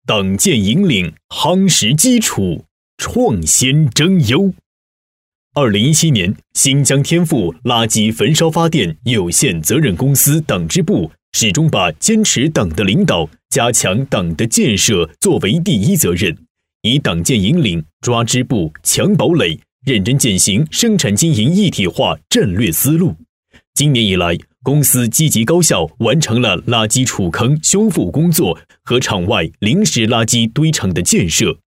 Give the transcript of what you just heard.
党建引领，夯实基础，创先争优。2017年，新疆天赋垃圾焚烧发电有限责任公司党支部始终把坚持党的领导、加强党的建设作为第一责任，以党建引领、抓支部、强堡垒，认真践行生产经营一体化战略思路。今年以来，公司积极高效完成了垃圾储坑修复工作和场外临时垃圾堆场的建设，